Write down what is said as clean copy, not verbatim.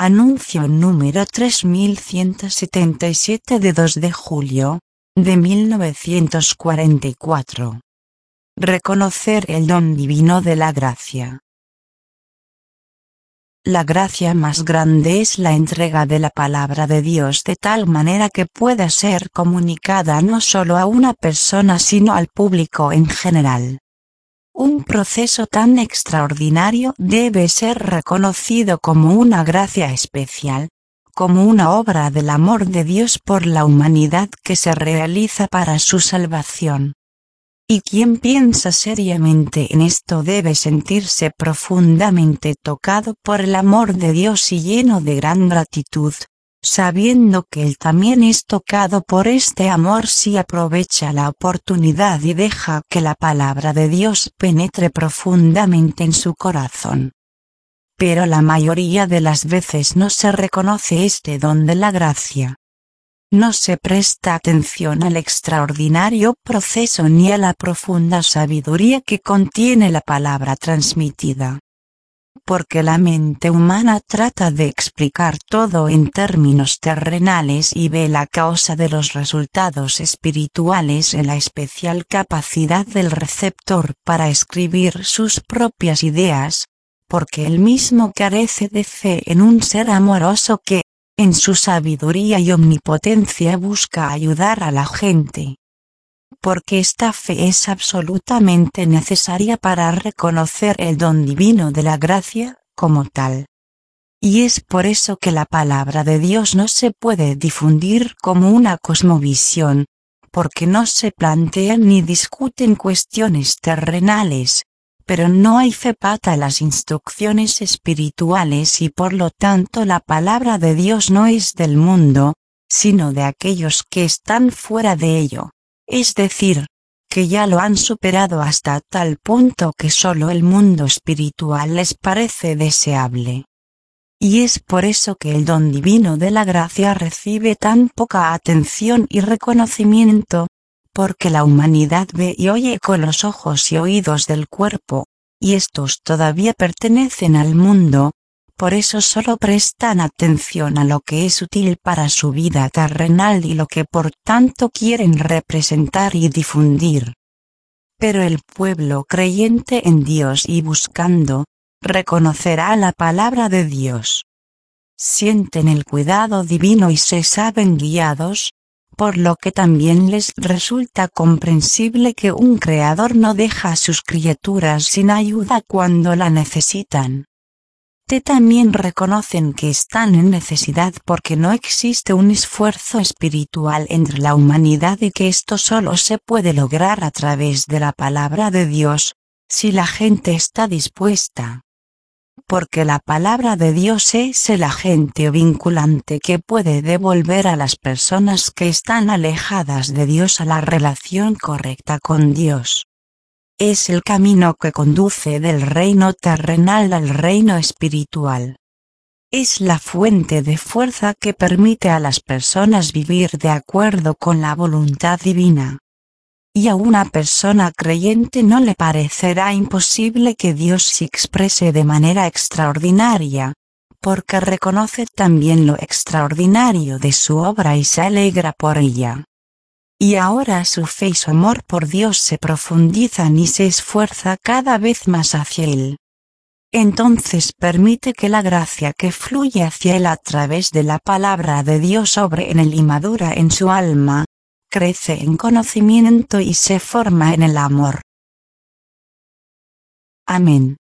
Anuncio número 3177 de 2 de julio, de 1944. Reconocer el don divino de la gracia. La gracia más grande es la entrega de la palabra de Dios de tal manera que pueda ser comunicada no solo a una persona sino al público en general. Un proceso tan extraordinario debe ser reconocido como una gracia especial, como una obra del amor de Dios por la humanidad que se realiza para su salvación. Y quien piensa seriamente en esto debe sentirse profundamente tocado por el amor de Dios y lleno de gran gratitud, sabiendo que él también es tocado por este amor si aprovecha la oportunidad y deja que la palabra de Dios penetre profundamente en su corazón. Pero la mayoría de las veces no se reconoce este don de la gracia. No se presta atención al extraordinario proceso ni a la profunda sabiduría que contiene la palabra transmitida. Porque la mente humana trata de explicar todo en términos terrenales y ve la causa de los resultados espirituales en la especial capacidad del receptor para escribir sus propias ideas, porque él mismo carece de fe en un ser amoroso que, en su sabiduría y omnipotencia busca ayudar a la gente. Porque esta fe es absolutamente necesaria para reconocer el don divino de la gracia, como tal. Y es por eso que la palabra de Dios no se puede difundir como una cosmovisión, porque no se plantean ni discuten cuestiones terrenales, pero no hay fe para las instrucciones espirituales y por lo tanto la palabra de Dios no es del mundo, sino de aquellos que están fuera de ello. Es decir, que ya lo han superado hasta tal punto que solo el mundo espiritual les parece deseable. Y es por eso que el don divino de la gracia recibe tan poca atención y reconocimiento, porque la humanidad ve y oye con los ojos y oídos del cuerpo, y estos todavía pertenecen al mundo. Por eso solo prestan atención a lo que es útil para su vida terrenal y lo que por tanto quieren representar y difundir. Pero el pueblo creyente en Dios y buscando, reconocerá la palabra de Dios. Sienten el cuidado divino y se saben guiados, por lo que también les resulta comprensible que un creador no deja a sus criaturas sin ayuda cuando la necesitan. También reconocen que están en necesidad porque no existe un esfuerzo espiritual entre la humanidad y que esto solo se puede lograr a través de la palabra de Dios, si la gente está dispuesta. Porque la palabra de Dios es el agente vinculante que puede devolver a las personas que están alejadas de Dios a la relación correcta con Dios. Es el camino que conduce del reino terrenal al reino espiritual. Es la fuente de fuerza que permite a las personas vivir de acuerdo con la voluntad divina. Y a una persona creyente no le parecerá imposible que Dios se exprese de manera extraordinaria, porque reconoce también lo extraordinario de su obra y se alegra por ella. Y ahora su fe y su amor por Dios se profundizan y se esfuerza cada vez más hacia Él. Entonces permite que la gracia que fluye hacia Él a través de la palabra de Dios obre en Él y madura en su alma, crece en conocimiento y se forma en el amor. Amén.